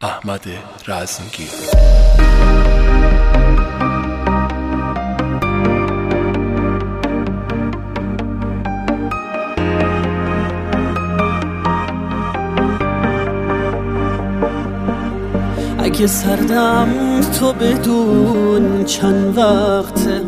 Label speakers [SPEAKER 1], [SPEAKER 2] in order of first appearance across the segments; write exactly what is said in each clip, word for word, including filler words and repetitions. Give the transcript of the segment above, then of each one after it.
[SPEAKER 1] احمد رزمگیر.
[SPEAKER 2] اگه سردم تو بدون چند وقته،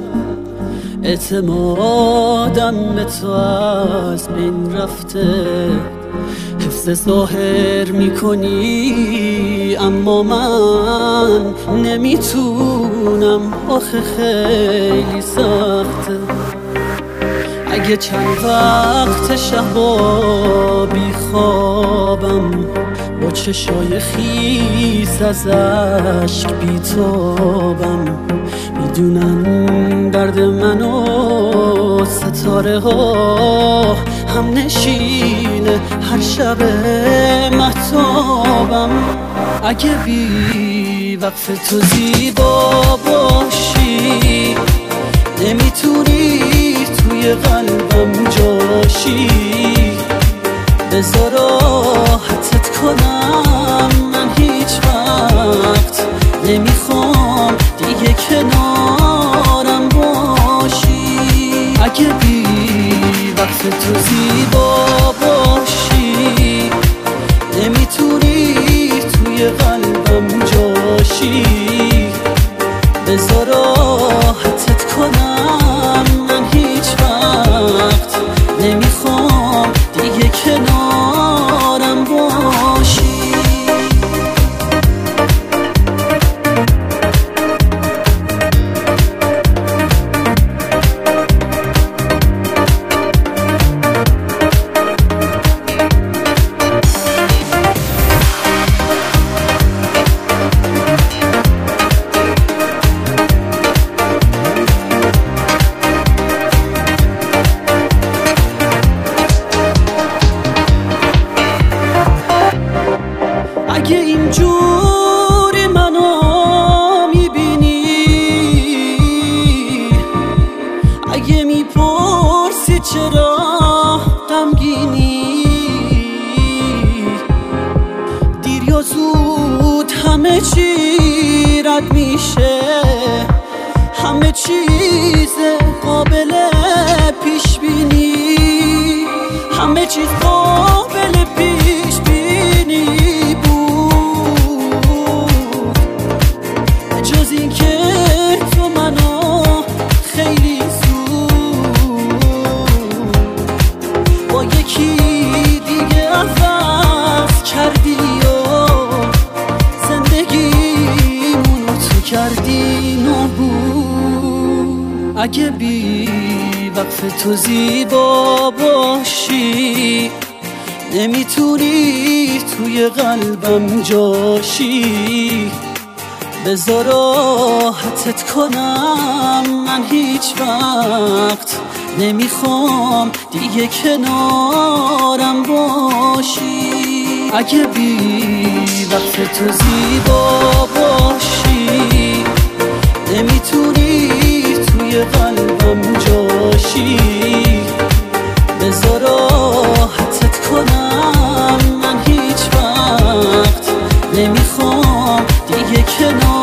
[SPEAKER 2] اعتمادم به تو از بین رفته. حفظ ظاهر میکنی اما من نمیتونم، آخه خیلی سخته. اگه چند وقت شبا بی خوابم، با چشای خیس از عشق بیتابم، میدونم درد من و ستاره ها هم نشینه هر شب مهتابم. اگه بی وقف تو زیبا باشی، نمیتونی توی قلبم جاشی. بذار راحتت کنم، من هیچ وقت نمیخوام دیگه کنارم باشی. اگه بی وقت تو زیبا باشی، نمیتونی توی قلبم جاشی. بذار راحتت کنم، من هیچ وقت نمیخوام دیگه کنارم باشی. اگه اینجوری منو میبینی، اگه میپرسی چرا غمگینی، دیر یا زود همه چی رد میشه، همه چیز قابل پیش بینی، همه چیز قابل پیش بینی. اگه بی وقف تو زیبا باشی، نمیتونی توی قلبم جاشی. بذار راحتت کنم، من هیچ وقت نمیخوام دیگه کنارم باشی. اگه بی وقف تو زیبا باشی، نمیتونی توی قلبم جاشی. بذار راحتت کنم، من هیچ وقت نمیخوام دیگه کنار